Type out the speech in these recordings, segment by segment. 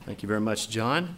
Thank you very much, John.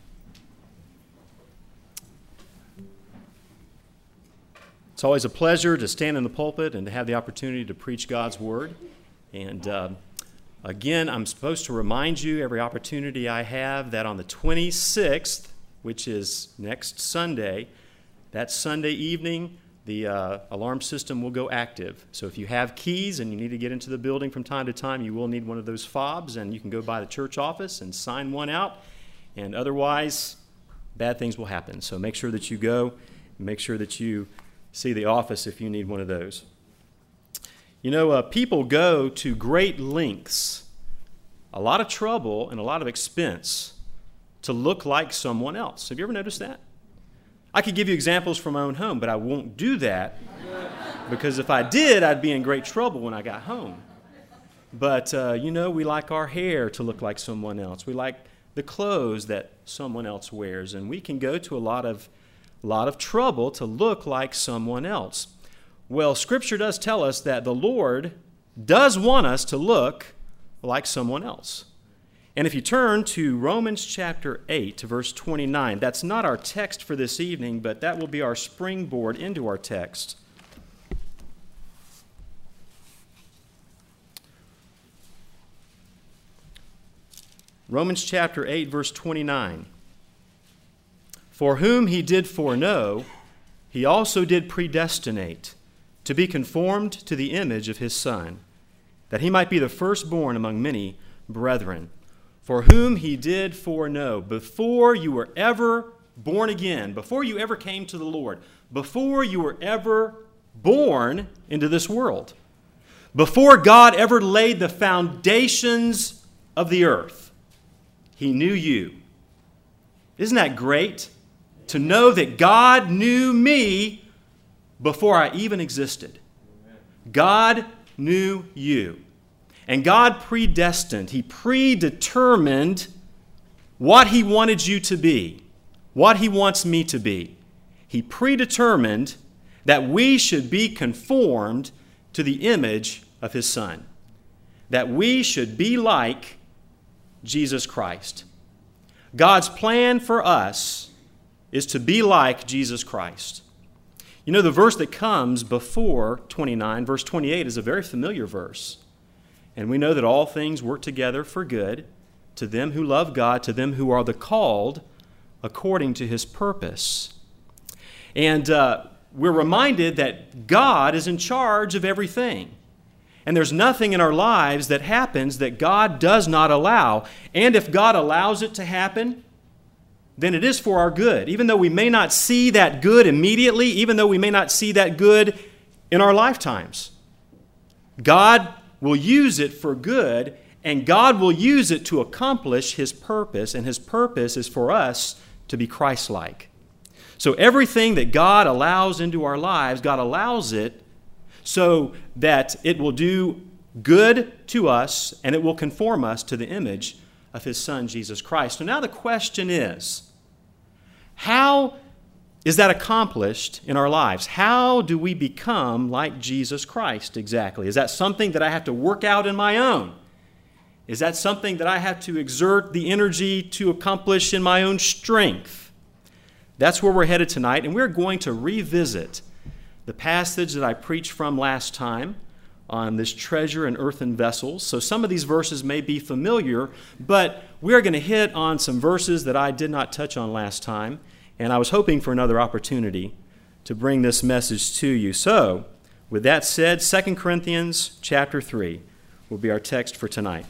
It's always a pleasure to stand in the pulpit and to have the opportunity to preach God's Word. And again, I'm supposed to remind you every opportunity I have that on the 26th, which is next Sunday, that Sunday evening, the alarm system will go active. So if you have keys and you need to get into the building from time to time, you will need one of those fobs, and you can go by the church office and sign one out. And otherwise, bad things will happen. So make sure that you go. Make sure that you see the office if you need one of those. You know, people go to great lengths, a lot of trouble and a lot of expense to look like someone else. Have you ever noticed that? I could give you examples from my own home, but I won't do that because if I did, I'd be in great trouble when I got home. But, we like our hair to look like someone else. We like the clothes that someone else wears, and we can go to a lot of trouble to look like someone else. Well, Scripture does tell us that the Lord does want us to look like someone else. And if you turn to Romans chapter 8 to verse 29, that's not our text for this evening, but that will be our springboard into our text. Romans chapter 8, verse 29. For whom he did foreknow, he also did predestinate to be conformed to the image of his Son, that he might be the firstborn among many brethren. For whom he did foreknow, before you were ever born again, before you ever came to the Lord, before you were ever born into this world, before God ever laid the foundations of the earth, he knew you. Isn't that great? To know that God knew me before I even existed. God knew you. And God predestined, He predetermined what He wanted you to be, what He wants me to be. He predetermined that we should be conformed to the image of His Son, that we should be like Jesus Christ. God's plan for us is to be like Jesus Christ. You know, the verse that comes before 29, verse 28, is a very familiar verse. And we know that all things work together for good to them who love God, to them who are the called according to His purpose. And we're reminded that God is in charge of everything. And there's nothing in our lives that happens that God does not allow. And if God allows it to happen, then it is for our good. Even though we may not see that good immediately, even though we may not see that good in our lifetimes, God will use it for good, and God will use it to accomplish His purpose, and His purpose is for us to be Christ-like. So everything that God allows into our lives, God allows it so that it will do good to us, and it will conform us to the image of His Son, Jesus Christ. So now the question is, how is that accomplished in our lives? How do we become like Jesus Christ exactly? Is that something that I have to work out in my own? Is that something that I have to exert the energy to accomplish in my own strength? That's where we're headed tonight, and we're going to revisit the passage that I preached from last time on this treasure in earthen vessels. So some of these verses may be familiar, but we're going to hit on some verses that I did not touch on last time. And I was hoping for another opportunity to bring this message to you. So, with that said, 2 Corinthians chapter 3 will be our text for tonight.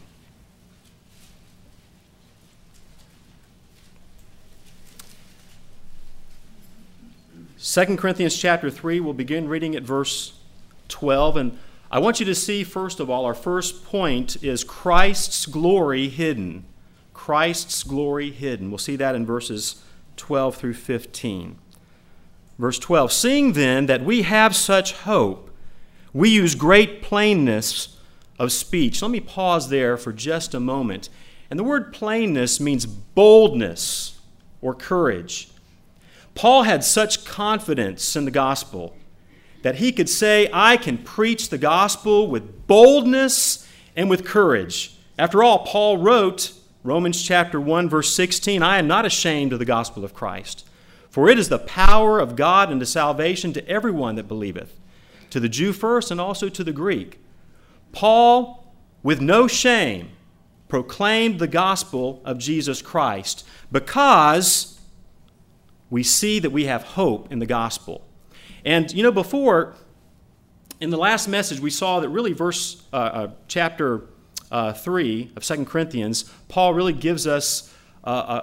Second Corinthians chapter 3, we'll begin reading at verse 12. And I want you to see, first of all, our first point is Christ's glory hidden. Christ's glory hidden. We'll see that in verses 12 through 15. Verse 12, seeing then that we have such hope, we use great plainness of speech. Let me pause there for just a moment. And the word plainness means boldness or courage. Paul had such confidence in the gospel that he could say, I can preach the gospel with boldness and with courage. After all, Paul wrote Romans chapter 1, verse 16, I am not ashamed of the gospel of Christ, for it is the power of God unto salvation to everyone that believeth, to the Jew first and also to the Greek. Paul, with no shame, proclaimed the gospel of Jesus Christ because we see that we have hope in the gospel. And, before, in the last message, we saw that really chapter 3 of 2 Corinthians, Paul really gives us a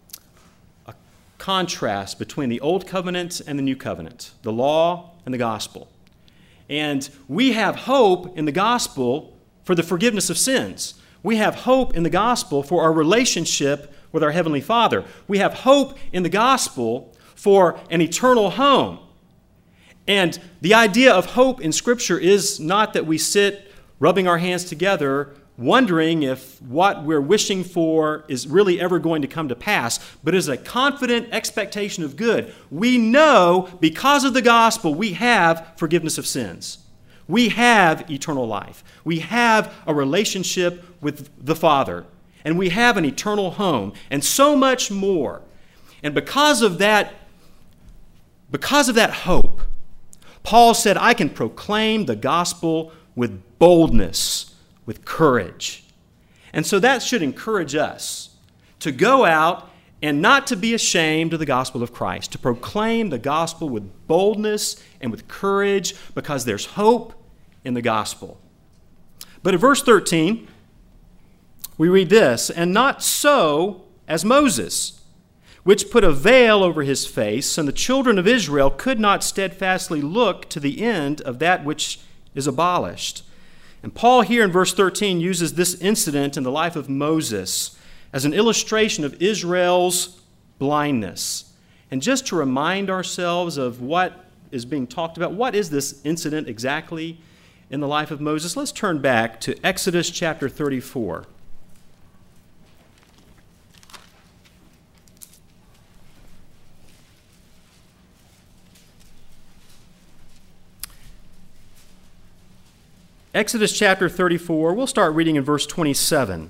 contrast between the Old Covenant and the New Covenant, the law and the gospel. And we have hope in the gospel for the forgiveness of sins. We have hope in the gospel for our relationship with our Heavenly Father. We have hope in the gospel for an eternal home. And the idea of hope in Scripture is not that we sit rubbing our hands together wondering if what we're wishing for is really ever going to come to pass, but is a confident expectation of good. We know because of the gospel we have forgiveness of sins. We have eternal life. We have a relationship with the Father. And we have an eternal home. And so much more. And because of that hope, Paul said, I can proclaim the gospel with boldness, with courage. And so that should encourage us to go out and not to be ashamed of the gospel of Christ, to proclaim the gospel with boldness and with courage because there's hope in the gospel. But in verse 13, we read this, and not so as Moses, which put a veil over his face, and the children of Israel could not steadfastly look to the end of that which is abolished. And Paul here in verse 13 uses this incident in the life of Moses as an illustration of Israel's blindness. And just to remind ourselves of what is being talked about, what is this incident exactly in the life of Moses? Let's turn back to Exodus chapter 34. Exodus chapter 34, we'll start reading in verse 27.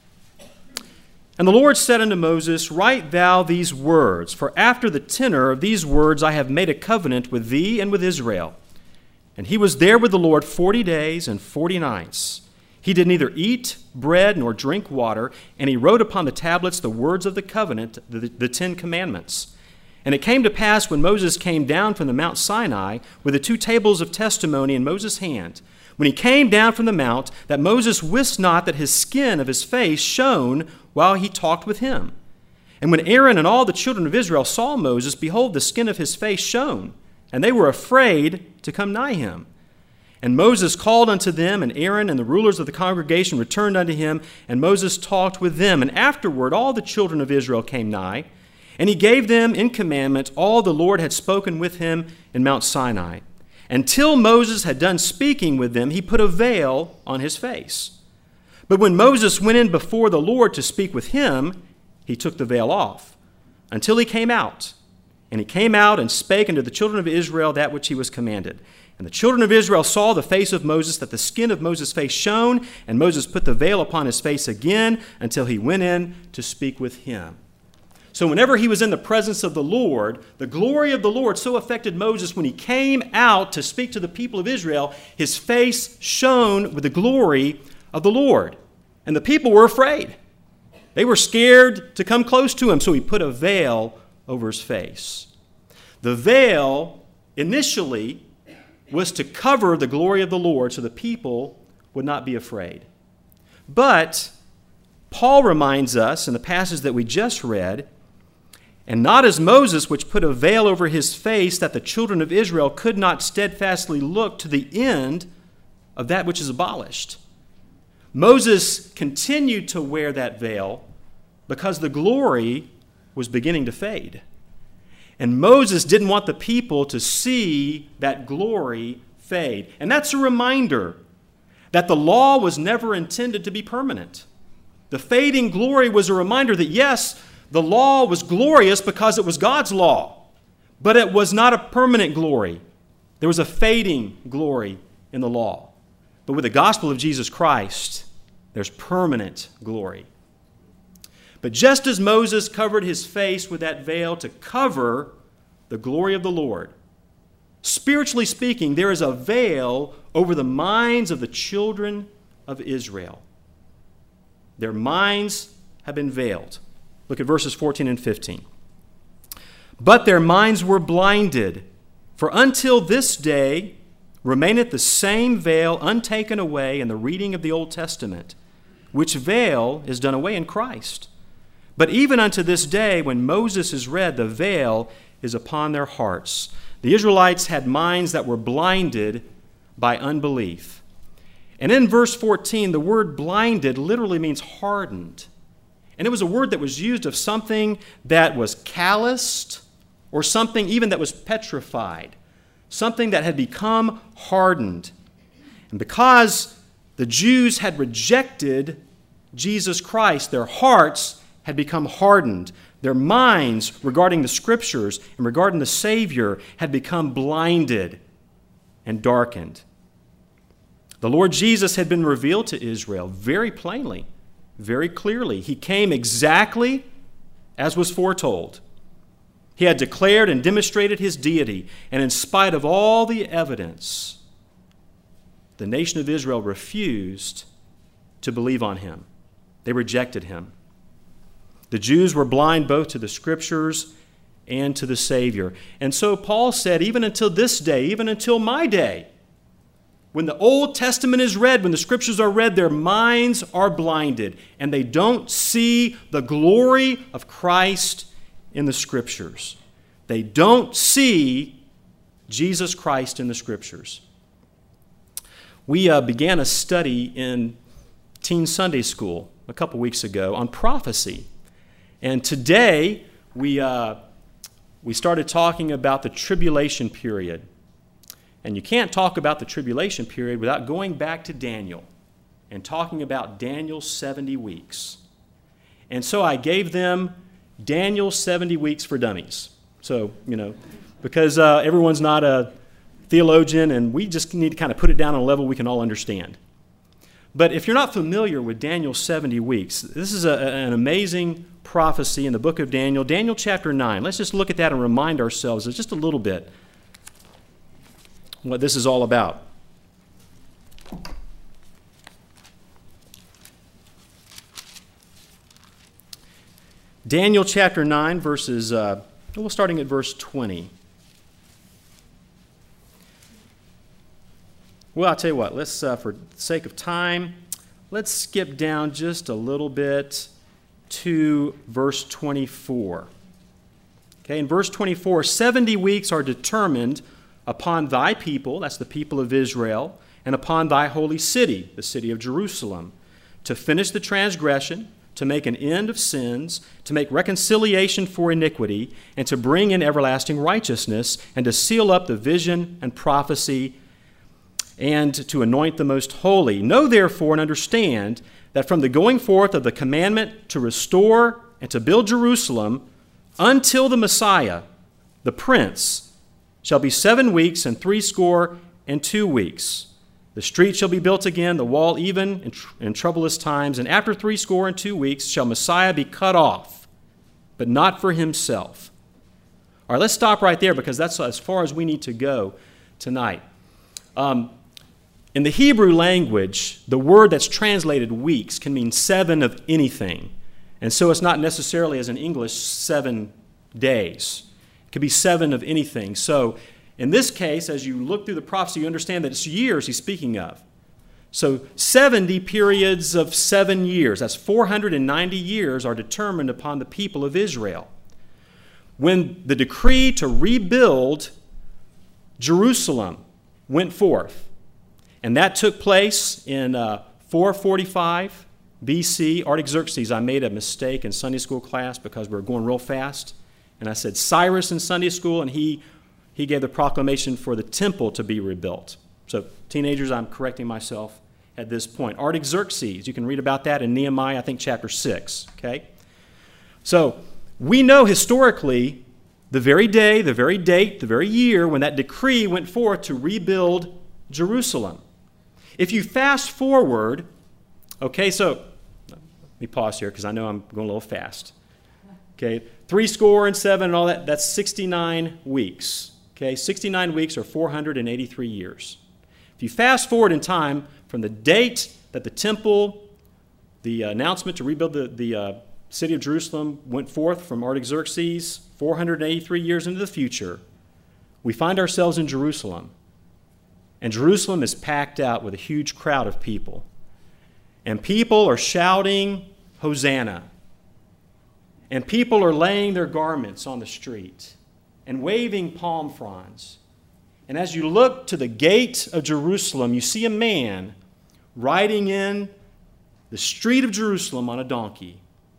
And the Lord said unto Moses, Write thou these words, for after the tenor of these words I have made a covenant with thee and with Israel. And he was there with the Lord 40 days and 40 nights. He did neither eat bread nor drink water, and he wrote upon the tablets the words of the covenant, the 10 commandments. And it came to pass when Moses came down from the Mount Sinai with the 2 tables of testimony in Moses' hand, when he came down from the mount, that Moses wist not that his skin of his face shone while he talked with him. And when Aaron and all the children of Israel saw Moses, behold, the skin of his face shone, and they were afraid to come nigh him. And Moses called unto them, and Aaron and the rulers of the congregation returned unto him, and Moses talked with them. And afterward all the children of Israel came nigh, and he gave them in commandment all the Lord had spoken with him in Mount Sinai. Until Moses had done speaking with them, he put a veil on his face. But when Moses went in before the Lord to speak with him, he took the veil off, until he came out. And he came out and spake unto the children of Israel that which he was commanded. And the children of Israel saw the face of Moses, that the skin of Moses' face shone, and Moses put the veil upon his face again, until he went in to speak with him. So whenever he was in the presence of the Lord, the glory of the Lord so affected Moses when he came out to speak to the people of Israel, his face shone with the glory of the Lord. And the people were afraid. They were scared to come close to him, so he put a veil over his face. The veil initially was to cover the glory of the Lord so the people would not be afraid. But Paul reminds us in the passage that we just read, and not as Moses, which put a veil over his face, that the children of Israel could not steadfastly look to the end of that which is abolished. Moses continued to wear that veil because the glory was beginning to fade. And Moses didn't want the people to see that glory fade. And that's a reminder that the law was never intended to be permanent. The fading glory was a reminder that, yes, the law was glorious because it was God's law, but it was not a permanent glory. There was a fading glory in the law. But with the gospel of Jesus Christ, there's permanent glory. But just as Moses covered his face with that veil to cover the glory of the Lord, spiritually speaking, there is a veil over the minds of the children of Israel. Their minds have been veiled. Look at verses 14 and 15. But their minds were blinded, for until this day remaineth the same veil untaken away in the reading of the Old Testament, which veil is done away in Christ. But even unto this day, when Moses is read, the veil is upon their hearts. The Israelites had minds that were blinded by unbelief. And in verse 14, the word blinded literally means hardened. And it was a word that was used of something that was calloused or something even that was petrified, something that had become hardened. And because the Jews had rejected Jesus Christ, their hearts had become hardened. Their minds regarding the Scriptures and regarding the Savior had become blinded and darkened. The Lord Jesus had been revealed to Israel very plainly, very clearly. He came exactly as was foretold. He had declared and demonstrated his deity, and in spite of all the evidence, the nation of Israel refused to believe on him. They rejected him. The Jews were blind both to the Scriptures and to the Savior. And so Paul said, even until this day, even until my day, when the Old Testament is read, when the Scriptures are read, their minds are blinded, and they don't see the glory of Christ in the Scriptures. They don't see Jesus Christ in the Scriptures. We began a study in Teen Sunday School a couple weeks ago on prophecy. And today we started talking about the tribulation period. And you can't talk about the tribulation period without going back to Daniel and talking about Daniel's 70 weeks. And so I gave them Daniel's 70 weeks for dummies. So, because everyone's not a theologian and we just need to kind of put it down on a level we can all understand. But if you're not familiar with Daniel's 70 weeks, this is an amazing prophecy in the book of Daniel. Daniel chapter 9. Let's just look at that and remind ourselves just a little bit what this is all about. Daniel chapter 9, starting at verse 20. Well, I'll tell you what, let's, for the sake of time, let's skip down just a little bit to verse 24. Okay, in verse 24, 70 weeks are determined upon thy people, that's the people of Israel, and upon thy holy city, the city of Jerusalem, to finish the transgression, to make an end of sins, to make reconciliation for iniquity, and to bring in everlasting righteousness, and to seal up the vision and prophecy, and to anoint the most holy. Know therefore and understand that from the going forth of the commandment to restore and to build Jerusalem until the Messiah, the Prince, shall be 7 weeks and 62 weeks. The street shall be built again, the wall even in troublous times, and after 62 weeks shall Messiah be cut off, but not for himself. All right, let's stop right there because that's as far as we need to go tonight. In the Hebrew language, the word that's translated weeks can mean 7 of anything. And so it's not necessarily, as in English, 7 days. It could be 7 of anything. So in this case, as you look through the prophecy, you understand that it's years he's speaking of. So 70 periods of 7 years, that's 490 years, are determined upon the people of Israel. When the decree to rebuild Jerusalem went forth, and that took place in 445 BC. Artaxerxes, I made a mistake in Sunday school class because we were going real fast. And I said Cyrus in Sunday school, and he gave the proclamation for the temple to be rebuilt. So teenagers, I'm correcting myself at this point. Artaxerxes, you can read about that in Nehemiah, I think chapter 6. Okay? So we know historically the very day, the very date, the very year when that decree went forth to rebuild Jerusalem. If you fast forward, okay, so let me pause here because I know I'm going a little fast. Okay, 70 and all that, that's 69 weeks. Okay, 69 weeks or 483 years. If you fast forward in time from the date that the temple, the announcement to rebuild the city of Jerusalem went forth from Artaxerxes, 483 years into the future, we find ourselves in Jerusalem. And Jerusalem is packed out with a huge crowd of people. And people are shouting, Hosanna. And people are laying their garments on the street and waving palm fronds. And as you look to the gate of Jerusalem, you see a man riding in the street of Jerusalem on a donkey.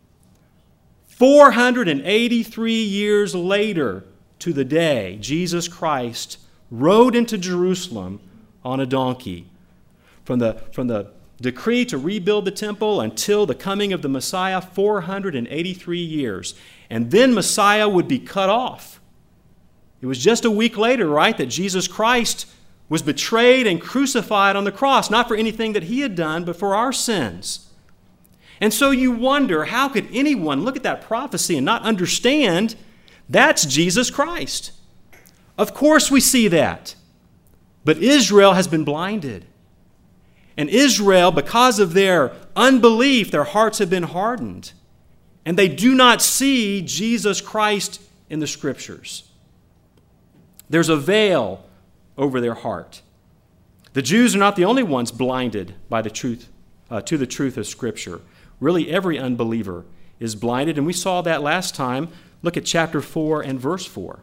483 years later to the day, Jesus Christ rode into Jerusalem on a donkey. From the decree to rebuild the temple until the coming of the Messiah, 483 years. And then Messiah would be cut off. It was just a week later, right, that Jesus Christ was betrayed and crucified on the cross, not for anything that he had done, but for our sins. And so you wonder, how could anyone look at that prophecy and not understand that's Jesus Christ? Of course we see that. But Israel has been blinded. And Israel, because of their unbelief, their hearts have been hardened. And they do not see Jesus Christ in the Scriptures. There's a veil over their heart. The Jews are not the only ones blinded by the truth, to the truth of Scripture. Really, every unbeliever is blinded, and we saw that last time. Look at chapter 4 and verse 4.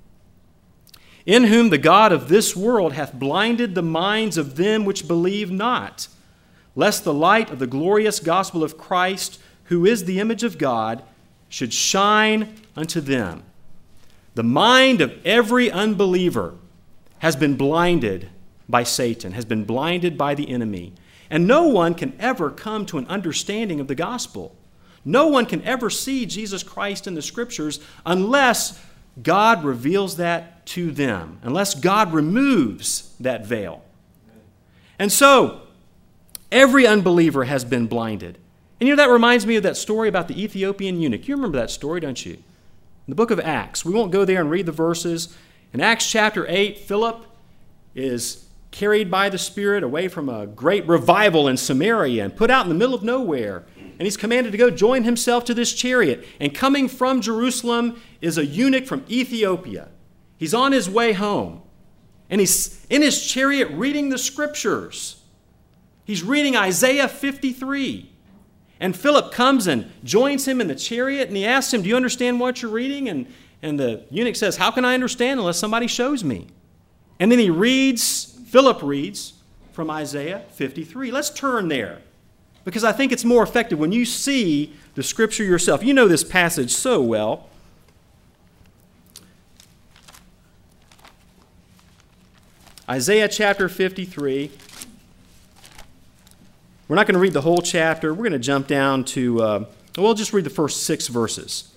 In whom the God of this world hath blinded the minds of them which believe not, lest the light of the glorious gospel of Christ, who is the image of God, should shine unto them. The mind of every unbeliever has been blinded by Satan, has been blinded by the enemy. And no one can ever come to an understanding of the gospel. No one can ever see Jesus Christ in the Scriptures unless God reveals that to them, unless God removes that veil. And so, every unbeliever has been blinded. And you know, that reminds me of that story about the Ethiopian eunuch. You remember that story, don't you? In the book of Acts. We won't go there and read the verses. In Acts chapter 8, Philip is carried by the Spirit away from a great revival in Samaria and put out in the middle of nowhere. And he's commanded to go join himself to this chariot. And coming from Jerusalem is a eunuch from Ethiopia. He's on his way home. And he's in his chariot reading the Scriptures. He's reading Isaiah 53. And Philip comes and joins him in the chariot, and he asks him, do you understand what you're reading? And the eunuch says, how can I understand unless somebody shows me? And then Philip reads from Isaiah 53. Let's turn there, because I think it's more effective when you see the Scripture yourself. You know this passage so well. Isaiah chapter 53. We're not going to read the whole chapter. We're going to jump down to, we'll just read the first 6 verses.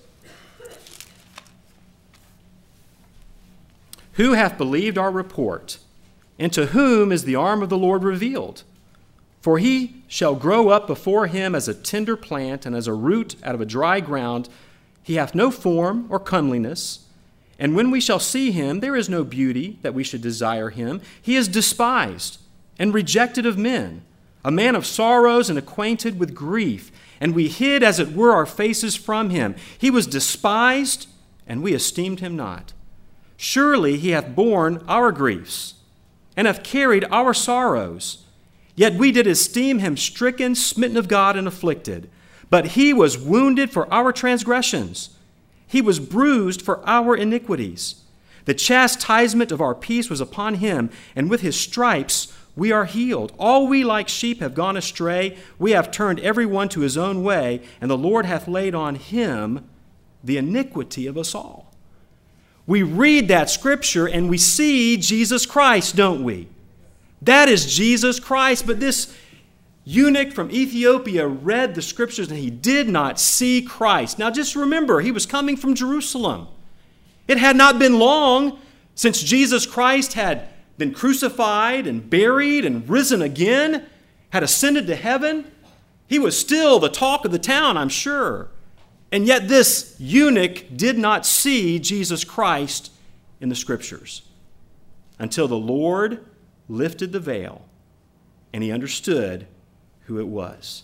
Who hath believed our report? And to whom is the arm of the Lord revealed? For he shall grow up before him as a tender plant, and as a root out of a dry ground. He hath no form or comeliness. And when we shall see him, there is no beauty that we should desire him. He is despised and rejected of men, a man of sorrows and acquainted with grief. And we hid, as it were, our faces from him. He was despised, and we esteemed him not. Surely he hath borne our griefs, and hath carried our sorrows. Yet we did esteem him stricken, smitten of God, and afflicted. But he was wounded for our transgressions. He was bruised for our iniquities. The chastisement of our peace was upon him, and with his stripes we are healed. All we like sheep have gone astray. We have turned every one to his own way, and the Lord hath laid on him the iniquity of us all. We read that Scripture and we see Jesus Christ, don't we? That is Jesus Christ. But this eunuch from Ethiopia read the Scriptures and he did not see Christ. Now just remember, he was coming from Jerusalem. It had not been long since Jesus Christ had been crucified and buried and risen again, had ascended to heaven. He was still the talk of the town, I'm sure. And yet this eunuch did not see Jesus Christ in the Scriptures until the Lord lifted the veil and he understood who it was.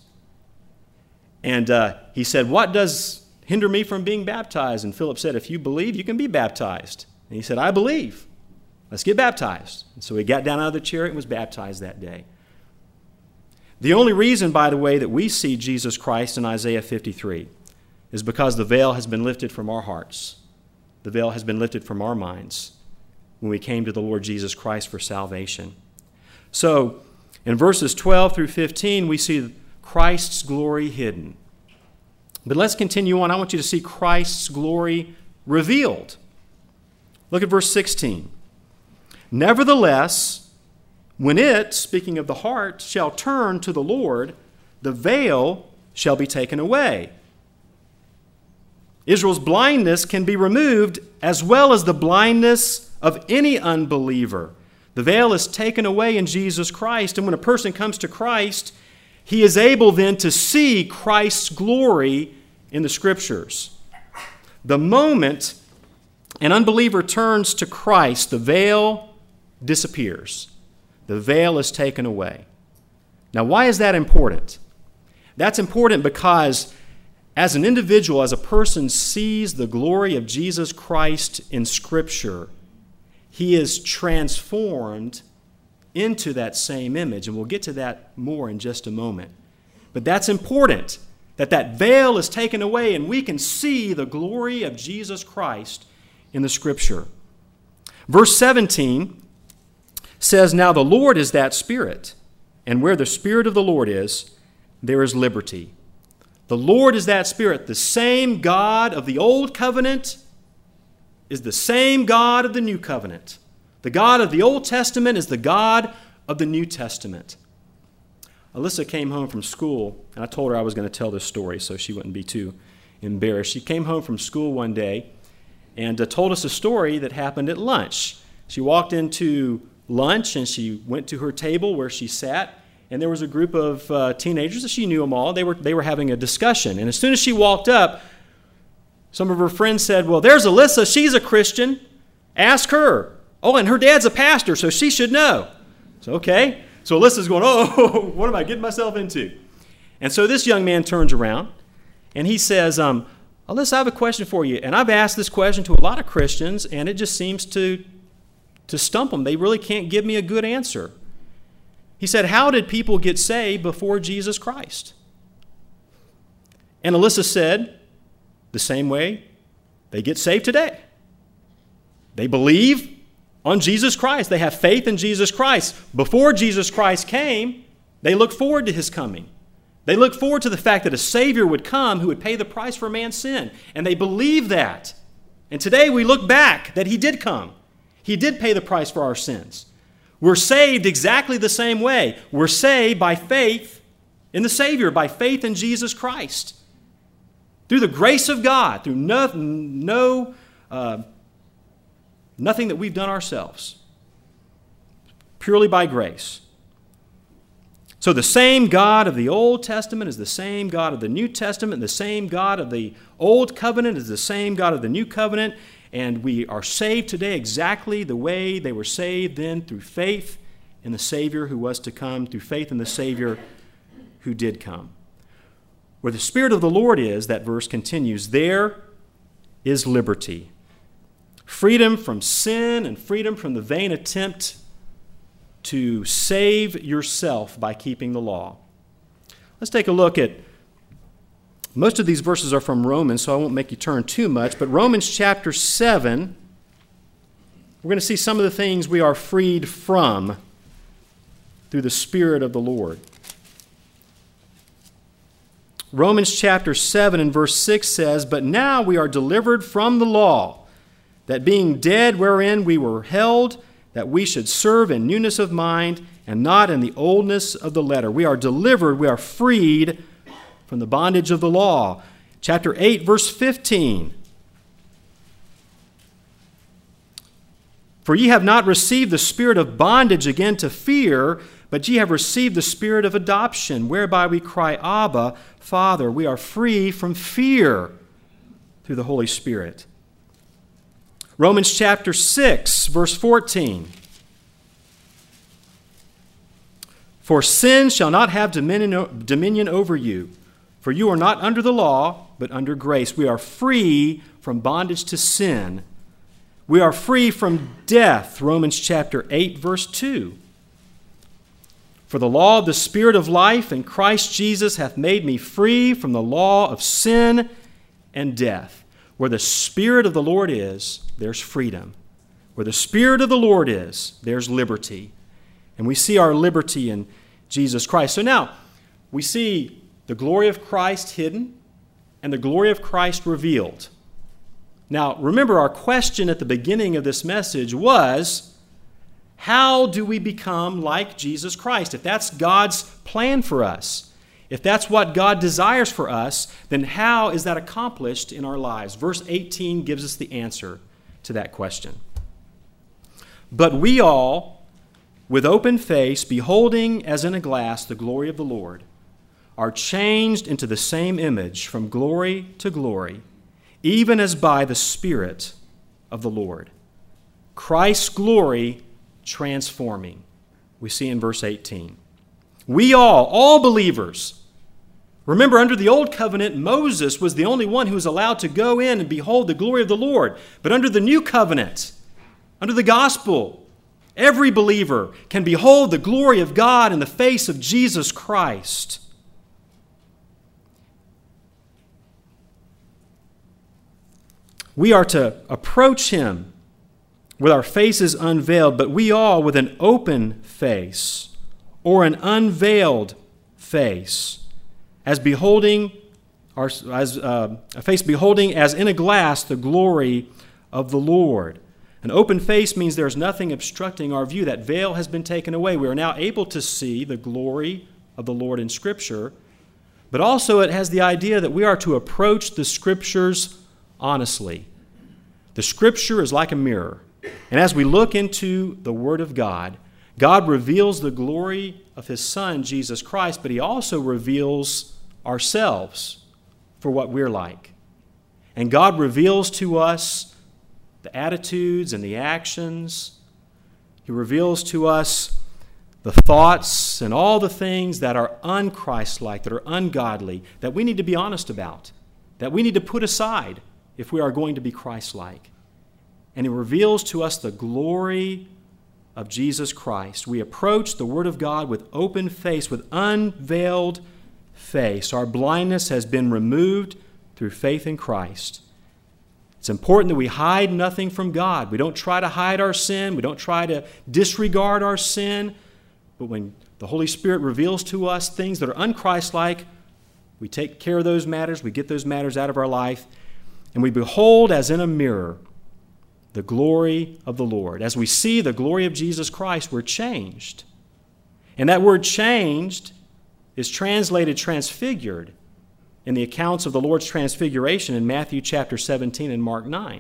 And he said, "What does hinder me from being baptized?" And Philip said, "If you believe, you can be baptized." And he said, "I believe. Let's get baptized." And so he got down out of the chariot and was baptized that day. The only reason, by the way, that we see Jesus Christ in Isaiah 53 is because the veil has been lifted from our hearts. The veil has been lifted from our minds when we came to the Lord Jesus Christ for salvation. So, in verses 12 through 15, we see Christ's glory hidden. But let's continue on. I want you to see Christ's glory revealed. Look at verse 16. "Nevertheless, when it," speaking of the heart, "shall turn to the Lord, the veil shall be taken away." Israel's blindness can be removed as well as the blindness of any unbeliever. The veil is taken away in Jesus Christ, and when a person comes to Christ, he is able then to see Christ's glory in the Scriptures. The moment an unbeliever turns to Christ, the veil disappears. The veil is taken away. Now, why is that important? That's important because as an individual, as a person sees the glory of Jesus Christ in Scripture, he is transformed into that same image. And we'll get to that more in just a moment. But that's important, that that veil is taken away and we can see the glory of Jesus Christ in the Scripture. Verse 17 says, "Now the Lord is that Spirit, and where the Spirit of the Lord is, there is liberty." The Lord is that Spirit. The same God of the Old Covenant is the same God of the New Covenant. The God of the Old Testament is the God of the New Testament. Alyssa came home from school, and I told her I was going to tell this story so she wouldn't be too embarrassed. She came home from school one day and told us a story that happened at lunch. She walked into lunch and she went to her table where she sat, and there was a group of teenagers. She knew them all. They were having a discussion. And as soon as she walked up, some of her friends said, "Well, there's Alyssa. She's a Christian. Ask her. Oh, and her dad's a pastor, so she should know." So, okay. So Alyssa's going, "Oh, what am I getting myself into?" And so this young man turns around and he says, "Alyssa, I have a question for you. And I've asked this question to a lot of Christians, and it just seems to stump them. They really can't give me a good answer." He said, "How did people get saved before Jesus Christ?" And Alyssa said, "The same way they get saved today. They believe on Jesus Christ. They have faith in Jesus Christ. Before Jesus Christ came, they looked forward to his coming. They looked forward to the fact that a Savior would come who would pay the price for man's sin. And they believed that. And today we look back that he did come. He did pay the price for our sins. We're saved exactly the same way. We're saved by faith in the Savior, by faith in Jesus Christ. Through the grace of God, through nothing that we've done ourselves. Purely by grace. So the same God of the Old Testament is the same God of the New Testament. The same God of the Old Covenant is the same God of the New Covenant. And we are saved today exactly the way they were saved then, through faith in the Savior who was to come, through faith in the Savior who did come. Where the Spirit of the Lord is, that verse continues, there is liberty. Freedom from sin and freedom from the vain attempt to save yourself by keeping the law. Let's take a look at, most of these verses are from Romans, so I won't make you turn too much, but Romans chapter 7, we're going to see some of the things we are freed from through the Spirit of the Lord. Romans chapter 7 and verse 6 says, "But now we are delivered from the law, that being dead wherein we were held, that we should serve in newness of mind and not in the oldness of the letter." We are delivered, we are freed from the bondage of the law. Chapter 8, verse 15. "For ye have not received the spirit of bondage again to fear, But ye have received the Spirit of adoption, whereby we cry, Abba, Father. We are free from fear through the Holy Spirit. Romans chapter 6, verse 14. For sin shall not have dominion over you, for you are not under the law, but under grace. We are free from bondage to sin. We are free from death. Romans chapter 8, verse 2. For the law of the Spirit of life in Christ Jesus hath made me free from the law of sin and death. Where the Spirit of the Lord is, there's freedom. Where the Spirit of the Lord is, there's liberty. And we see our liberty in Jesus Christ. So now, we see the glory of Christ hidden and the glory of Christ revealed. Now, remember, our question at the beginning of this message was, how do we become like Jesus Christ? If that's God's plan for us, if that's what God desires for us, then how is that accomplished in our lives? Verse 18 gives us the answer to that question. But we all, with open face, beholding as in a glass the glory of the Lord, are changed into the same image from glory to glory, even as by the Spirit of the Lord. Christ's glory transforming. We see in verse 18. We all believers. Remember, under the old covenant, Moses was the only one who was allowed to go in and behold the glory of the Lord. But under the new covenant, under the gospel, every believer can behold the glory of God in the face of Jesus Christ. We are to approach Him with our faces unveiled, but we all with an open face or an unveiled face, as beholding a face beholding as in a glass the glory of the Lord. An open face means there's nothing obstructing our view. That veil has been taken away. We are now able to see the glory of the Lord in Scripture, but also it has the idea that we are to approach the Scriptures honestly. The Scripture is like a mirror. And as we look into the Word of God, God reveals the glory of His Son, Jesus Christ, but He also reveals ourselves for what we're like. And God reveals to us the attitudes and the actions. He reveals to us the thoughts and all the things that are un-Christ-like, that are ungodly, that we need to be honest about, that we need to put aside if we are going to be Christ-like. And He reveals to us the glory of Jesus Christ. We approach the Word of God with open face, with unveiled face. Our blindness has been removed through faith in Christ. It's important that we hide nothing from God. We don't try to hide our sin. We don't try to disregard our sin. But when the Holy Spirit reveals to us things that are un-Christ-like, we take care of those matters. We get those matters out of our life. And we behold as in a mirror the glory of the Lord. As we see the glory of Jesus Christ, we're changed. And that word changed is translated transfigured in the accounts of the Lord's transfiguration in Matthew chapter 17 and Mark 9.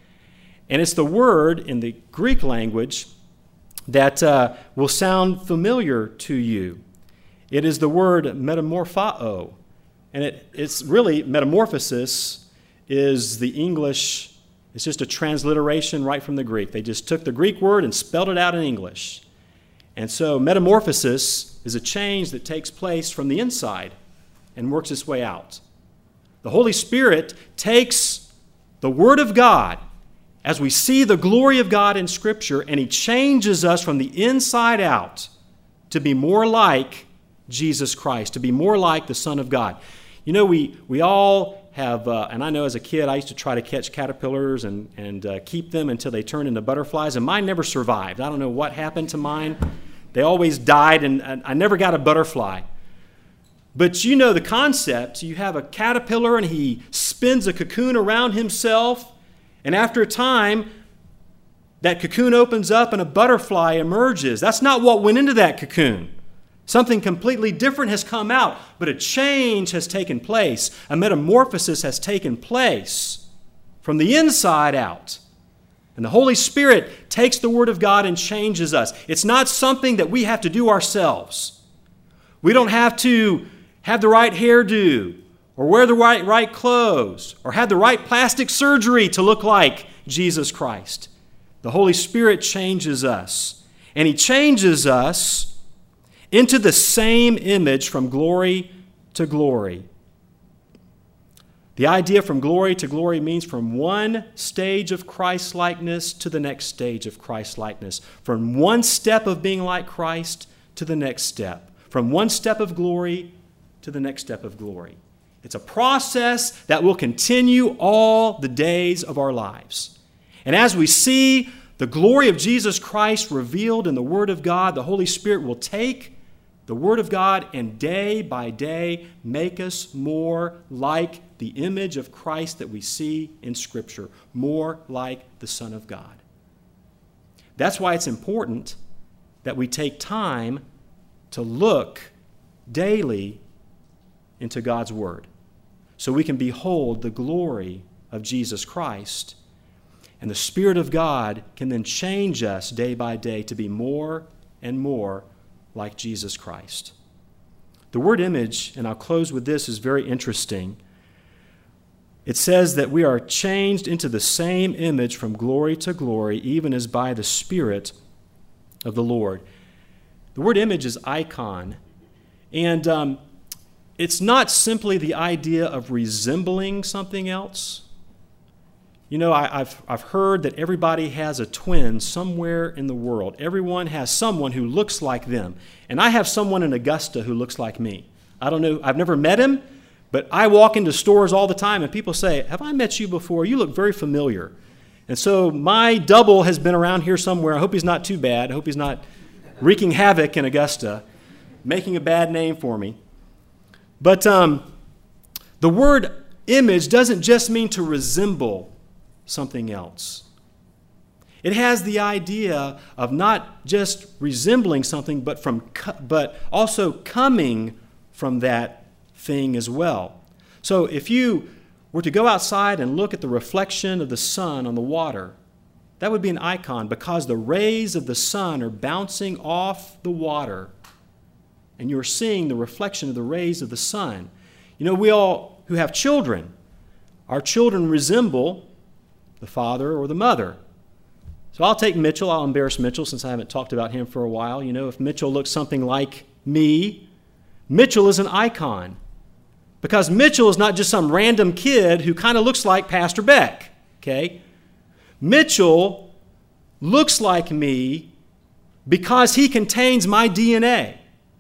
And it's the word in the Greek language that will sound familiar to you. It is the word metamorphao. And it's really, metamorphosis is the English. It's just a transliteration right from the Greek. They just took the Greek word and spelled it out in English. And so metamorphosis is a change that takes place from the inside and works its way out. The Holy Spirit takes the Word of God as we see the glory of God in Scripture, and He changes us from the inside out to be more like Jesus Christ, to be more like the Son of God. You know, we all have, and I know as a kid I used to try to catch caterpillars and keep them until they turned into butterflies, and mine never survived. I don't know what happened to mine. They always died, and I never got a butterfly. But you know the concept. You have a caterpillar, and he spins a cocoon around himself, and after a time, that cocoon opens up and a butterfly emerges. That's not what went into that cocoon. Something completely different has come out, but a change has taken place. A metamorphosis has taken place from the inside out. And the Holy Spirit takes the Word of God and changes us. It's not something that we have to do ourselves. We don't have to have the right hairdo or wear the right clothes or have the right plastic surgery to look like Jesus Christ. The Holy Spirit changes us. And He changes us into the same image from glory to glory. The idea from glory to glory means from one stage of Christ-likeness to the next stage of Christ-likeness. From one step of being like Christ to the next step. From one step of glory to the next step of glory. It's a process that will continue all the days of our lives. And as we see the glory of Jesus Christ revealed in the Word of God, the Holy Spirit will take the Word of God and day by day make us more like the image of Christ that we see in Scripture, more like the Son of God. That's why it's important that we take time to look daily into God's Word so we can behold the glory of Jesus Christ. And the Spirit of God can then change us day by day to be more and more like Jesus Christ. The word image, and I'll close with this, is very interesting. It says that we are changed into the same image from glory to glory, even as by the Spirit of the Lord. The word image is icon, and it's not simply the idea of resembling something else. You know, I've heard that everybody has a twin somewhere in the world. Everyone has someone who looks like them. And I have someone in Augusta who looks like me. I don't know, I've never met him, but I walk into stores all the time and people say, "Have I met you before? You look very familiar." And so my double has been around here somewhere. I hope he's not too bad. I hope he's not wreaking havoc in Augusta, making a bad name for me. But the word image doesn't just mean to resemble something else. It has the idea of not just resembling something, but also coming from that thing as well. So if you were to go outside and look at the reflection of the sun on the water, that would be an icon because the rays of the sun are bouncing off the water and you're seeing the reflection of the rays of the sun. You know, we all who have children, our children resemble the father or the mother. So I'll take Mitchell. I'll embarrass Mitchell since I haven't talked about him for a while. You know, if Mitchell looks something like me, Mitchell is an icon. Because Mitchell is not just some random kid who kind of looks like Pastor Beck, okay? Mitchell looks like me because he contains my DNA.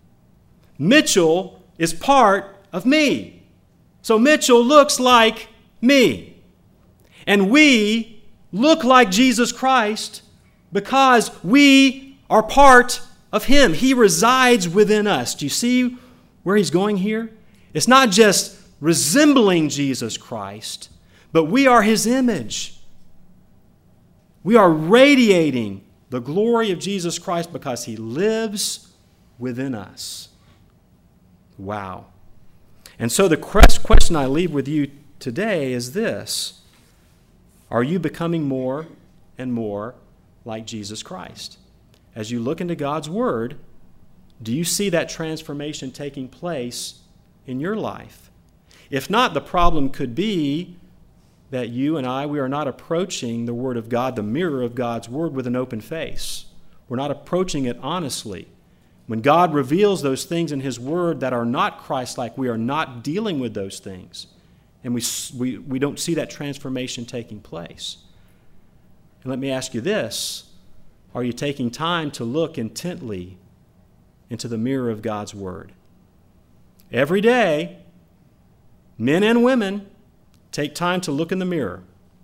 Mitchell is part of me. So Mitchell looks like me. And we look like Jesus Christ because we are part of Him. He resides within us. Do you see where he's going here? It's not just resembling Jesus Christ, but we are His image. We are radiating the glory of Jesus Christ because He lives within us. Wow. And so the question I leave with you today is this: are you becoming more and more like Jesus Christ? As you look into God's Word, do you see that transformation taking place in your life? If not, the problem could be that you and we are not approaching the Word of God, the mirror of God's Word, with an open face. We're not approaching it honestly. When God reveals those things in His Word that are not Christ-like, we are not dealing with those things. And we don't see that transformation taking place. And let me ask you this: are you taking time to look intently into the mirror of God's Word? Every day, men and women take time to look in the mirror.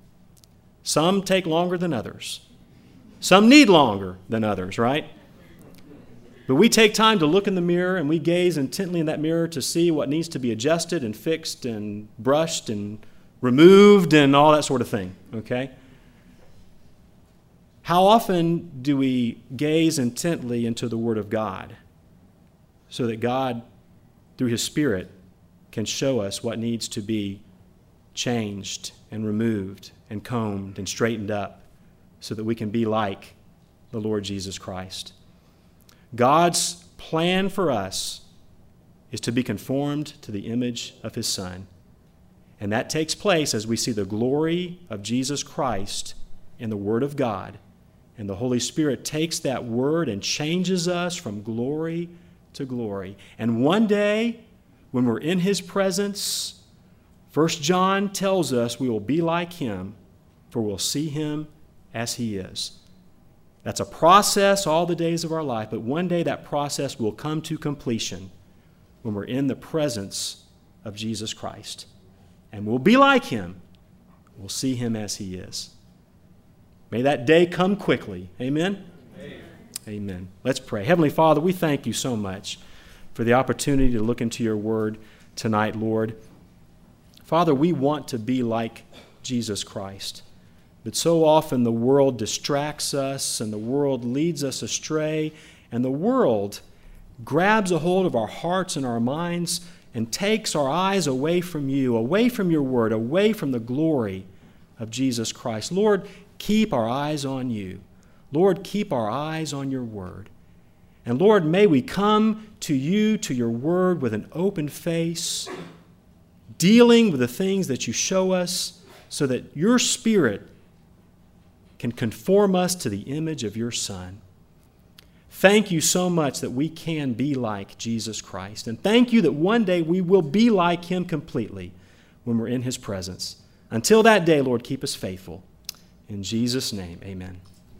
Some take longer than others. Some need longer than others, right? But we take time to look in the mirror and we gaze intently in that mirror to see what needs to be adjusted and fixed and brushed and removed and all that sort of thing, okay? How often do we gaze intently into the Word of God so that God, through His Spirit, can show us what needs to be changed and removed and combed and straightened up so that we can be like the Lord Jesus Christ. God's plan for us is to be conformed to the image of his Son. And that takes place as we see the glory of Jesus Christ in the Word of God. And the Holy Spirit takes that Word and changes us from glory to glory. And one day, when we're in his presence, 1 John tells us we will be like him, for we'll see him as he is. That's a process all the days of our life, but one day that process will come to completion when we're in the presence of Jesus Christ. And we'll be like him. We'll see him as he is. May that day come quickly. Amen? Amen. Amen. Let's pray. Heavenly Father, we thank you so much for the opportunity to look into your word tonight, Lord. Father, we want to be like Jesus Christ. But so often the world distracts us and the world leads us astray, and the world grabs a hold of our hearts and our minds and takes our eyes away from you, away from your word, away from the glory of Jesus Christ. Lord, keep our eyes on you. Lord, keep our eyes on your word. And Lord, may we come to you, to your word, with an open face, dealing with the things that you show us so that your Spirit can conform us to the image of your Son. Thank you so much that we can be like Jesus Christ. And thank you that one day we will be like him completely when we're in his presence. Until that day, Lord, keep us faithful. In Jesus' name, amen.